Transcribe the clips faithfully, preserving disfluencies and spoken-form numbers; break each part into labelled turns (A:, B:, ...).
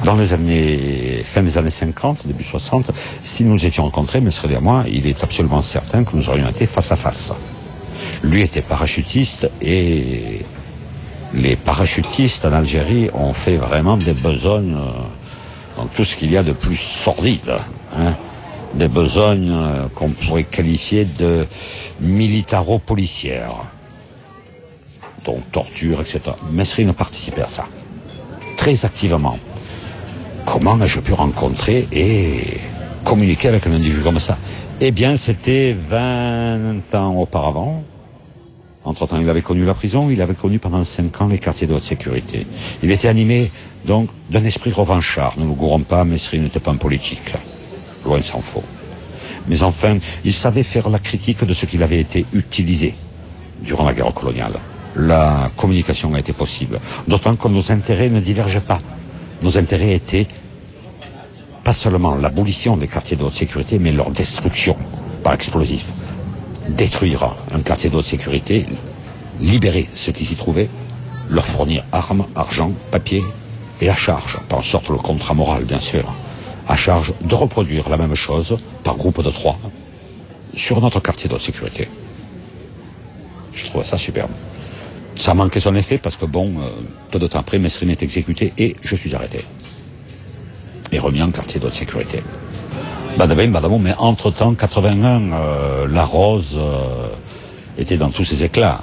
A: Dans les années, fin des années cinquante, début soixante, si nous nous étions rencontrés, M. Redi et moi, il est absolument certain que nous aurions été face à face. Lui était parachutiste et les parachutistes en Algérie ont fait vraiment des besognes dans tout ce qu'il y a de plus sordide. Hein, des besognes qu'on pourrait qualifier de militaro-policières. Donc torture, et cetera. Mesri ne participait à ça. Très activement. Comment ai-je pu rencontrer et communiquer avec un individu comme ça? Eh bien, c'était vingt ans auparavant. Entre-temps, il avait connu la prison, il avait connu pendant cinq ans les quartiers de haute sécurité. Il était animé, donc, d'un esprit revanchard. Ne nous gourrons pas, Mesri n'était pas un politique. Loin s'en faut. Mais enfin, il savait faire la critique de ce qu'il avait été utilisé durant la guerre coloniale. La communication a été possible. D'autant que nos intérêts ne divergeaient pas. Nos intérêts étaient pas seulement l'abolition des quartiers de haute sécurité, mais leur destruction par explosif. Détruire un quartier de haute sécurité, libérer ceux qui s'y trouvaient, leur fournir armes, argent, papier, et à charge, par en sorte le contrat moral bien sûr, à charge de reproduire la même chose par groupe de trois sur notre quartier de haute sécurité. Je trouvais ça superbe. Ça a manqué son effet parce que bon, euh, peu de temps après, Mesrine est exécuté et je suis arrêté. Et remis en quartier de haute sécurité. Badabé, badabou, mais entre-temps, quatre-vingt-un, euh, la rose euh, était dans tous ses éclats.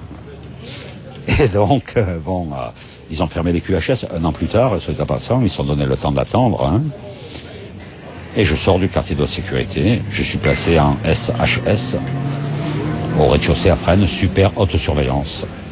A: Et donc, euh, bon, euh, ils ont fermé les Q H S un an plus tard, soit en passant, ils se sont donné le temps d'attendre. Hein. Et je sors du quartier de haute sécurité, je suis placé en S H S, au rez-de-chaussée à Fresnes, super haute surveillance.